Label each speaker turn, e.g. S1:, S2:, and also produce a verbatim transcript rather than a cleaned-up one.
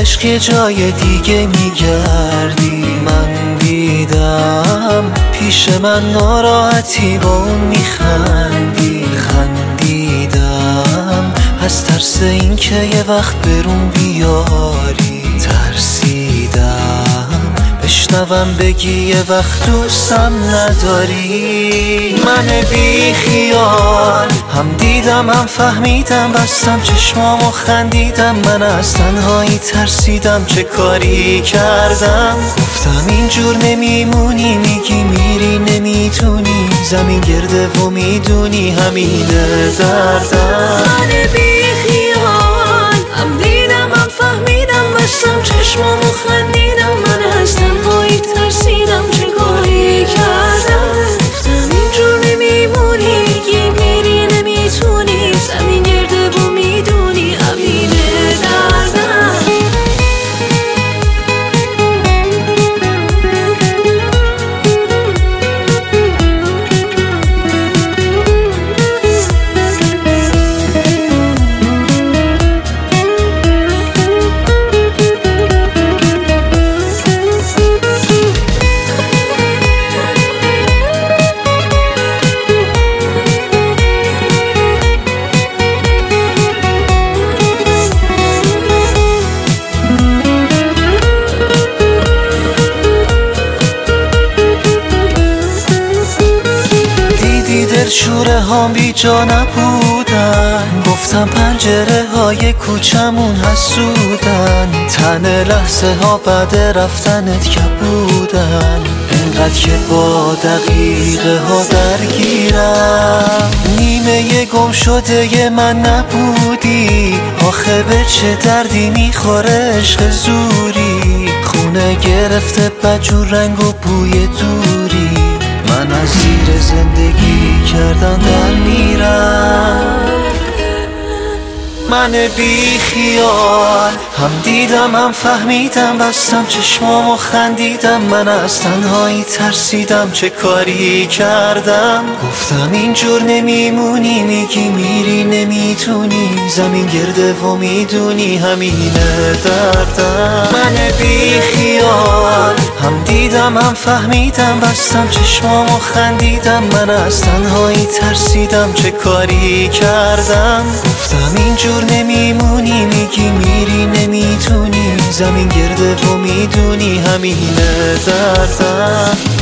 S1: عشق یه جای دیگه میگردی. من دیدم پیش من ناراحتی با اون میخندی. خندیدم از ترس این که یه وقت برون بیاری. ترسیدم بشنوم بگی یه وقت دوستم نداری. من بی خیال هم دیدم هم فهمیدم، بستم چشمامو خندیدم. من از تنهایی ترسیدم، چه کاری کردم؟ گفتم اینجور نمیمونی، میگی میری نمیتونی. زمین گرده و میدونی همینه دردم.
S2: من بی خیال هم دیدم هم فهمیدم، بستم چشمامو خندیدم. من از تنهایی ترسیدم، چه کاری کردم؟ گفتم اینجور نمیمونی، میگی میری نمیتونی. زمین گرده و میدونی همینه دردم.
S1: شوره هام بی جا نبودن. گفتم پنجره های کوچمون حسودن. تن لحظه ها بعد رفتنت کبودن. انقدر که با دقیقه ها درگیرم. نیمه گم شده ی من نبودی. آخه به چه دردی میخوره عشق زوری؟ خونه گرفته بدجور رنگ و بوی دوری. من از زیر زندگی کردن در میرم. من بی خیال هم دیدم هم فهمیدم، بستم چشمامو خندیدم. من از تنهایی ترسیدم، چه کاری کردم؟ گفتم اینجور نمیمونی، میگی میری نمیتونی. زمین گرده و میدونی همینه دردم. من بی خیال هم دیدم هم فهمیدم، بستم چشمامو خندیدم. من از تنهایی ترسیدم، چه کاری کردم؟ گفتم اینجور نمیمونی، میگی میری نمیتونی. زمین گرده و میدونی همینه دردم.